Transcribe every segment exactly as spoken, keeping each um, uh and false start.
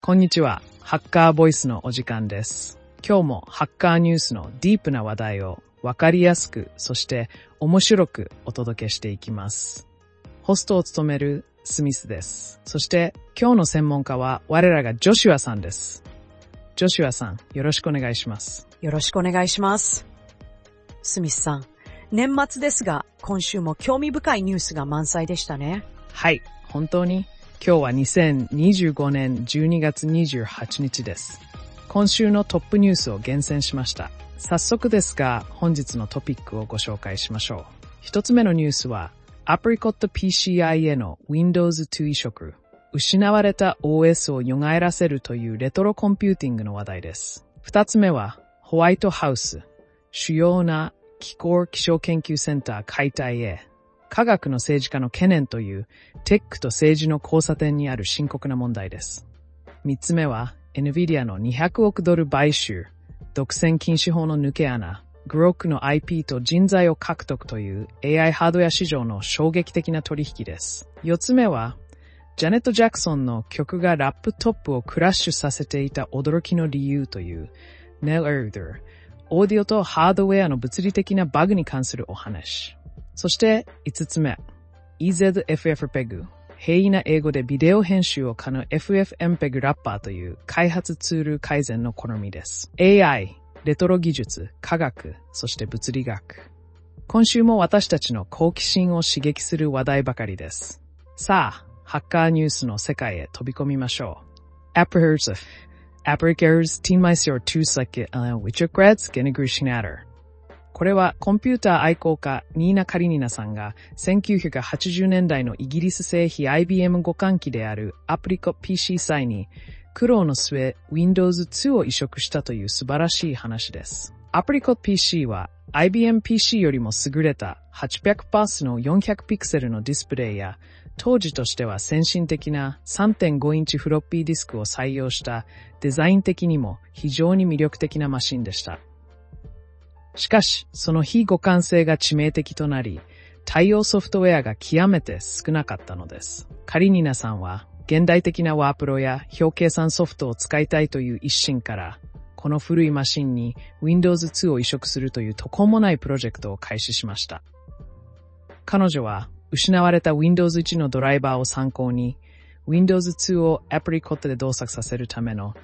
こんにちは。ハッカーボイスのお時間です。今日もハッカーニュースのディープな話題をわかりやすく、そして面白くお届けしていきます。ホストを務めるスミスです。そして今日の専門家は我らがジョシュアさんです。ジョシュアさん、よろしくお願いします。 よろしくお願いします。スミスさん、年末ですが、今週も興味深いニュースが満載でしたね。 はい、本当に。今日はにせんにじゅうごねんじゅうにがつにじゅうはちにちです。今週のトップニュースを厳選しました。早速ですが、本日のトピックをご紹介しましょう。一つ目のニュースは、Apricot ピーシーアイ への ウィンドウズツー 移植。失われた オーエス を蘇らせるというレトロコンピューティングの話題です。二つ目は、ホワイトハウス。主要な気候気象研究センター解体へ。科学の政治家の懸念というテックと政治の交差点にある深刻な問題です。三つ目は エヌビディア のにひゃくおくドル買収、独占禁止法の抜け穴、グロックの アイピー と人材を獲得という エーアイ ハードウェア市場の衝撃的な取引です。四つ目はジャネット・ジャクソンの曲がラップトップをクラッシュさせていた驚きの理由という Nell Erder、オーディオとハードウェアの物理的なバグに関するお話。そして五つ目、イーゼットエフエフ ペグ、平易な英語でビデオ編集を可能 エフエフエムペグ ラッパーという開発ツール改善の好みです。エーアイ、レトロ技術、科学、そして物理学。今週も私たちの好奇心を刺激する話題ばかりです。さあ、ハッカーニュースの世界へ飛び込みましょう。Apricot, Apricot Teameister two Sake, Wichograd, Genegrushinator。これはコンピューター愛好家ニーナ・カリニナさんがせんきゅうひゃくはちじゅうねんだいのイギリス製品 アイビーエム 互換機である Apricot ピーシー 際に苦労の末 ウィンドウズツー を移植したという素晴らしい話です。Apricot ピーシー は アイビーエム ピーシー よりも優れたはちびゃくパースのよんひゃくピクセルのディスプレイや当時としては先進的な さんてんごインチフロッピーディスクを採用したデザイン的にも非常に魅力的なマシンでした。しかし、その非互換性が致命的となり、対応ソフトウェアが極めて少なかったのです。カリニナさんは、現代的なワープロや表計算ソフトを使いたいという一心から、この古いマシンに ウィンドウズツー を移植するという途方もないプロジェクトを開始しました。彼女は、失われた ウィンドウズワン のドライバーを参考に、ウィンドウズツー を Apricot で動作させるための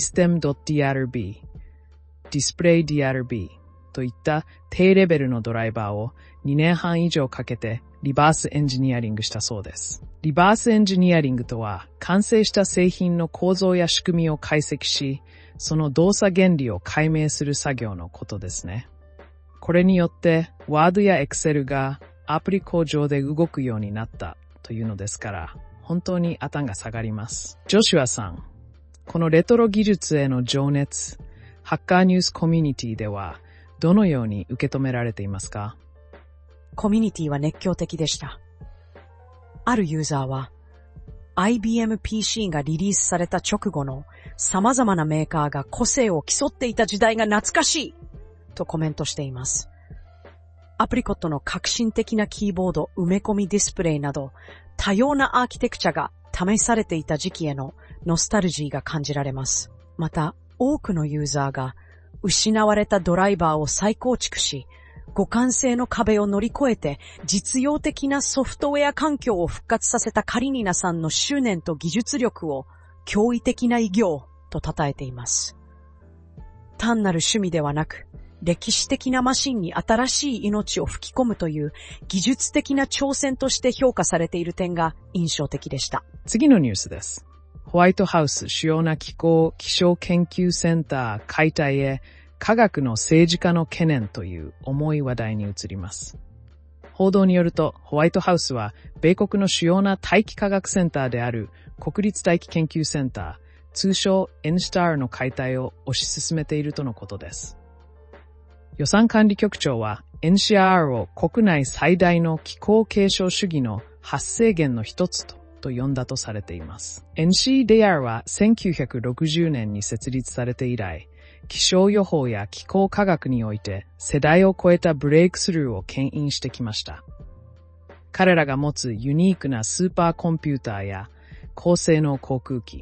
System.drb、DisplayDrb、といった低レベルのドライバーをにねんはん以上かけてリバースエンジニアリングしたそうです。リバースエンジニアリングとは完成した製品の構造や仕組みを解析し、その動作原理を解明する作業のことですね。これによって Word や Excel がアプリ工場で動くようになったというのですから、本当に頭が下がります。ジョシュアさん、このレトロ技術への情熱、ハッカーニュースコミュニティではどのように受け止められていますか？ コミュニティは熱狂的でした。あるユーザーは、アイビーエム ピーシー がリリースされた直後の様々なメーカーが個性を競っていた時代が懐かしいとコメントしています。アプリコットの革新的なキーボード、埋め込みディスプレイなど、多様なアーキテクチャが試されていた時期へのノスタルジーが感じられます。また、多くのユーザーが失われたドライバーを再構築し、互換性の壁を乗り越えて実用的なソフトウェア環境を復活させたカリニナさんの執念と技術力を驚異的な偉業と称えています。単なる趣味ではなく、歴史的なマシンに新しい命を吹き込むという技術的な挑戦として評価されている点が印象的でした。 次のニュースです。ホワイトハウス主要な気候気象研究センター解体へ科学の政治家の懸念という重い話題に移ります。報道によるとホワイトハウスは米国の主要な大気科学センターである国立大気研究センター、通称 エヌスター の解体を推し進めているとのことです。予算管理局長は エヌシーアール を国内最大の気候継承主義の発生源の一つとと呼んだとされています。エヌシーディーアール はせんきゅうひゃくろくじゅうねんに設立されて以来、気象予報や気候科学において世代を超えたブレイクスルーを牽引してきました。彼らが持つユニークなスーパーコンピューターや高性能航空機、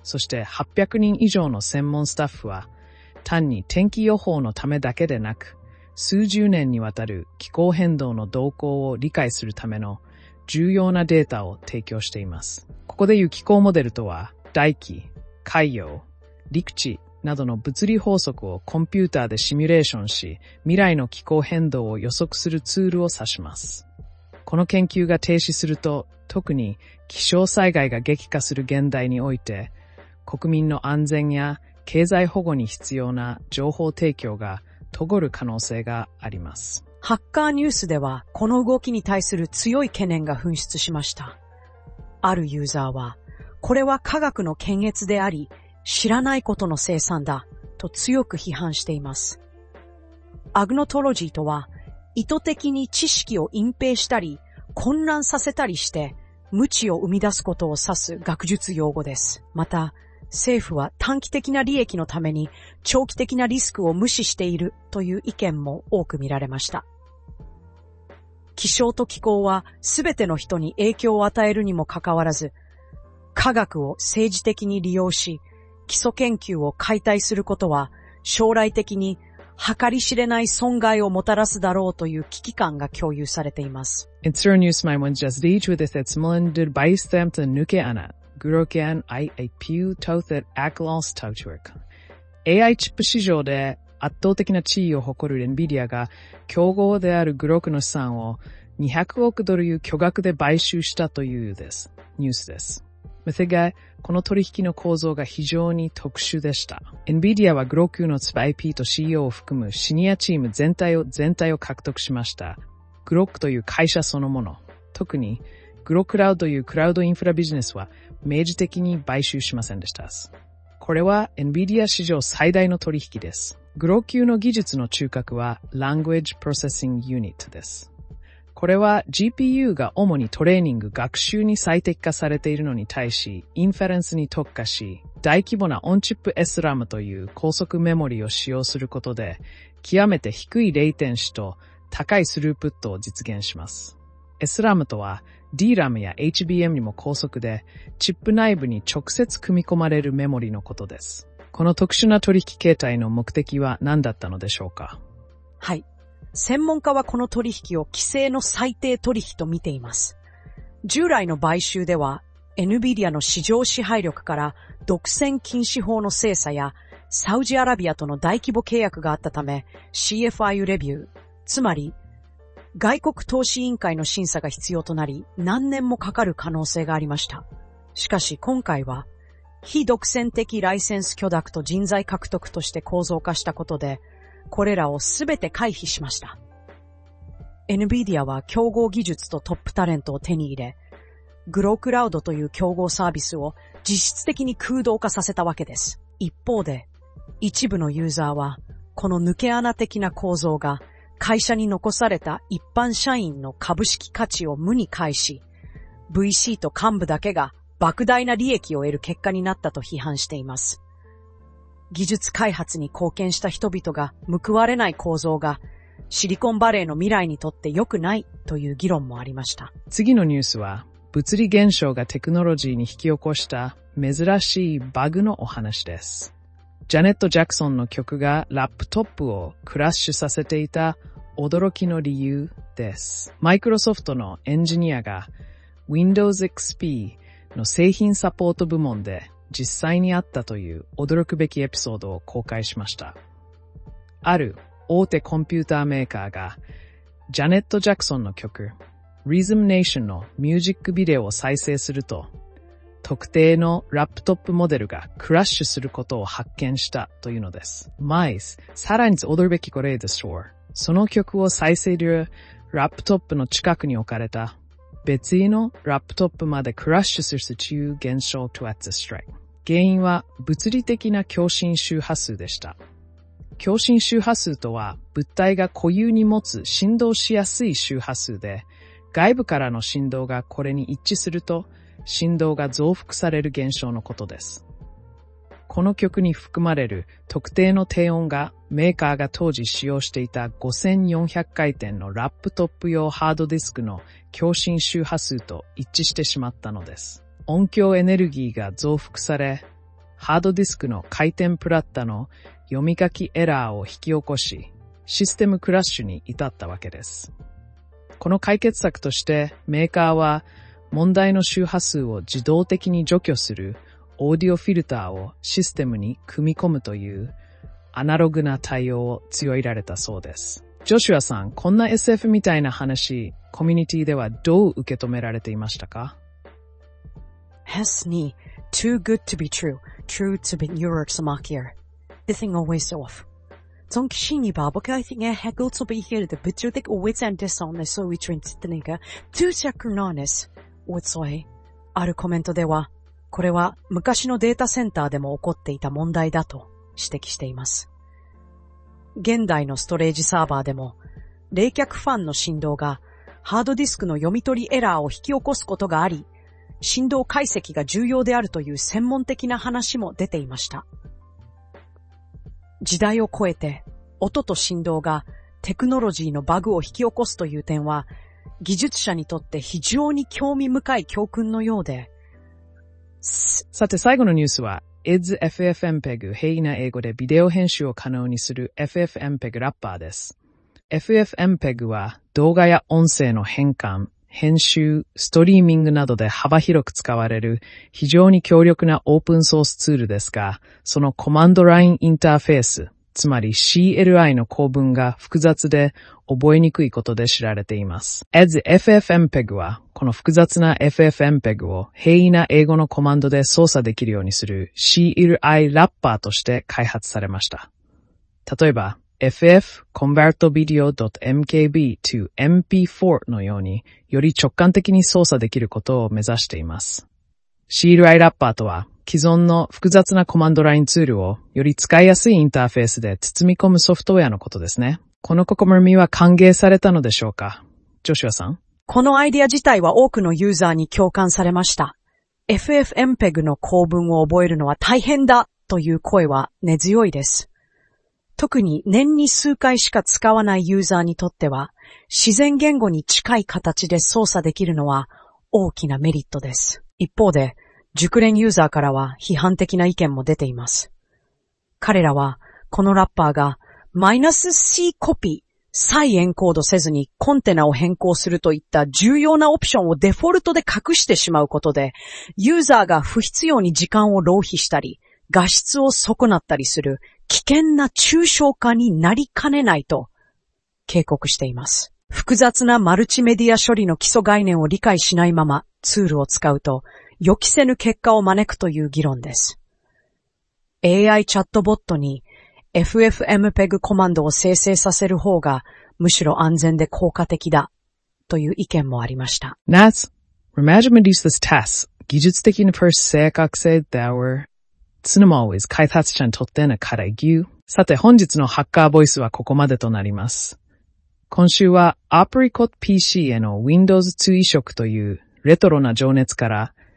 そしてはっぴゃくにん以上の専門スタッフは、単に天気予報のためだけでなく、数十年にわたる気候変動の動向を理解するための重要なデータを提供しています。ここでいう気候モデルとは、大気、海洋、陸地などの物理法則をコンピューターでシミュレーションし、未来の気候変動を予測するツールを指します。この研究が停止すると、特に気象災害が激化する現代において、国民の安全や経済保護に必要な情報提供が滞る可能性があります。 ハッカーニュースでは、この動きに対する強い懸念が噴出しました。あるユーザーは、これは科学の検閲であり、知らないことの生産だ、と強く批判しています。アグノトロジーとは、意図的に知識を隠蔽したり、混乱させたりして、無知を生み出すことを指す学術用語です。また、政府は短期的な利益のために長期的なリスクを無視しているという意見も多く見られました。気象と気候はすべての人に影響を与えるにもかかわらず、科学を政治的に利用し、基礎研究を解体することは将来的に計り知れない損害をもたらすだろうという危機感が共有されています。 Insurer Newsmine just dicho de Thetsmulan Baistamta Nukeana, Gurokean I A Pew Tothet Aklos Tauturk。エーアイ チップ市場で圧倒的な地位を誇る NVIDIA が競合であるグロクの資産をにひゃくおくドルいう巨額で買収したというです。ニュースです。が、この取引の構造が非常に特殊でした。NVIDIA はグロクの アイピー と シーイーオー を含むシニアチーム全体を、全体を獲得しました。グロックという会社そのもの、特にグロクラウドというクラウドインフラビジネスは明示的に買収しませんでした。これは NVIDIA 史上最大の取引です。グロ級の技術の中核は Language Processing Unit です。これは ジーピーユー が主にトレーニング学習に最適化されているのに対し、インフェレンスに特化し、大規模なオンチップ エスラム という高速メモリを使用することで、極めて低いレイテンシと高いスループットを実現します。エスラム とは ディーラム や エイチビーエム にも高速で、チップ内部に直接組み込まれるメモリのことです。この特殊な取引形態の目的は何だったのでしょうか？ はい。専門家はこの取引を規制の最低取引と見ています。従来の買収では、NVIDIA の市場支配力から独占禁止法の精査やサウジアラビアとの大規模契約があったため シーエフアイ レビュー、つまり外国投資委員会の審査が必要となり何年もかかる可能性がありました。しかし今回は非独占的ライセンス許諾と人材獲得として構造化したことでこれらをすべて回避しました。NVIDIA は競合技術とトップタレントを手に入れ、グロークラウドという競合サービスを実質的に空洞化させたわけです。一方で、一部のユーザーは、この抜け穴的な構造が会社に残された一般社員の株式価値を無に返し、ブイシー と幹部だけが莫大な利益を得る結果になったと批判しています。技術開発に貢献した人々が報われない構造がシリコンバレーの未来にとって良くないという議論もありました。 次のニュースは物理現象がテクノロジーに引き起こした珍しいバグのお話です。ジャネット・ジャクソンの曲がラップトップをクラッシュさせていた驚きの理由です。マイクロソフトのエンジニアが Windows エックスピー の製品サポート部門で実際にあったという驚くべきエピソードを公開しました。ある大手コンピューターメーカーがジャネット・ジャクソンの曲 Rhythm Nation のミュージックビデオを再生すると特定のラップトップモデルがクラッシュすることを発見したというのです。マイス、さらに驚くべきこれです。その曲を再生するラップトップの近くに置かれた別のラップトップまでクラッシュするという現象とあったストライク。原因は物理的な共振周波数でした。共振周波数とは物体が固有に持つ振動しやすい周波数で、外部からの振動がこれに一致すると振動が増幅される現象のことです。この曲に含まれる特定の低音がメーカーが当時使用していたごせんよんひゃくかいてんのラップトップ用ハードディスクの共振周波数と一致してしまったのです。音響エネルギーが増幅され、 ハードディスクの回転プラッタの読み書きエラーを引き起こし、システムクラッシュに至ったわけです。この解決策としてメーカーは問題の周波数を自動的に除去するオーディオフィルターをシステムに組み込むというアナログな対応を強いられたそうです。ジョシュアさん、こんな エスエフ みたいな話、コミュニティではどう受け止められていましたか？ Hässni, too good to be true, true to be York Samakier. The thing always off. Zong Shini Babaka, I think I haggle to be here, the butcher thick wits and dishonest, so we train to nigga, two sakurnanes, would say. あるコメントでは、これは昔のデータセンターでも起こっていた問題だと指摘しています。現代のストレージサーバーでも、冷却ファンの振動がハードディスクの読み取りエラーを引き起こすことがあり、振動解析が重要であるという専門的な話も出ていました。時代を超えて、音と振動がテクノロジーのバグを引き起こすという点は、技術者にとって非常に興味深い教訓のようで。 さて最後のニュースは、イーディー エフエフ エムペグ 平易な英語でビデオ編集を可能にする エフエフ エムペグ ラッパーです。エフエフ エムペグ は動画や音声の変換、編集、ストリーミングなどで幅広く使われる非常に強力なオープンソースツールですが、そのコマンドラインインターフェース、つまり シーエルアイ の構文が複雑で覚えにくいことで知られています。イーディー エフエフ エムペグ はこの複雑な エフエフ エムペグ を平易な英語のコマンドで操作できるようにする シーエルアイ ラッパーとして開発されました。例えば、エフエフ convertvideo.mkb to エムピーフォー のようにより直感的に操作できることを目指しています。シーエルアイ ラッパーとは既存の複雑なコマンドラインツールをより使いやすいインターフェースで包み込むソフトウェアのことですね。この試みは歓迎されたのでしょうか？ジョシュアさん。 このアイディア自体は多くのユーザーに共感されました。エフエフ エムペグ の構文を覚えるのは大変だという声は根強いです。特に年に数回しか使わないユーザーにとっては、自然言語に近い形で操作できるのは大きなメリットです。一方で、熟練ユーザーからは批判的な意見も出ています。彼らは、このラッパーがマイナス C コピー、再エンコードせずにコンテナを変更するといった重要なオプションをデフォルトで隠してしまうことで、ユーザーが不必要に時間を浪費したり、画質を損なったりする危険な抽象化になりかねないと警告しています。複雑なマルチメディア処理の基礎概念を理解しないままツールを使うと予期せぬ結果を招くという議論です。エーアイ チャットボットに エフエフ エムペグ コマンドを生成させる方がむしろ安全で効果的だという意見もありました。 Nats, Remagement dieses Tests, 技術的なプ正確性だわ。つのも is 開発者にとっての課題ぎゅう。さて本日のハッカーボイスはここまでとなります。今週は Apricot ピーシー への ウィンドウズツー 移植というレトロな情熱から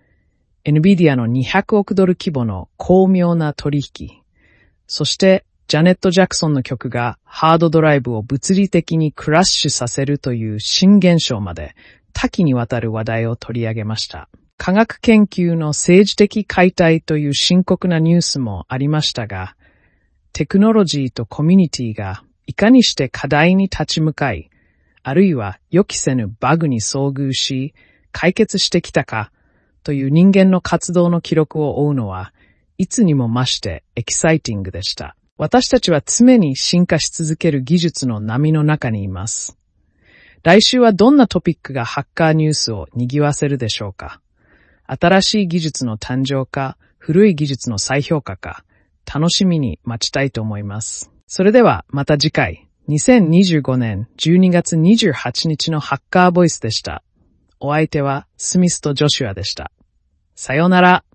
NVIDIA のにひゃくおくドル規模の巧妙な取引、そしてジャネット・ジャクソンの曲がハードドライブを物理的にクラッシュさせるという新現象まで多岐にわたる話題を取り上げました。科学研究の政治的解体という深刻なニュースもありましたが、テクノロジーとコミュニティがいかにして課題に立ち向かい、あるいは予期せぬバグに遭遇し、解決してきたかという人間の活動の記録を追うのは、いつにも増してエキサイティングでした。私たちは常に進化し続ける技術の波の中にいます。来週はどんなトピックがハッカーニュースを賑わせるでしょうか。新しい技術の誕生か、古い技術の再評価か、楽しみに待ちたいと思います。それではまた次回、にせんにじゅうごねんじゅうにがつにじゅうはちにちのハッカーボイスでした。お相手はスミスとジョシュアでした。さようなら。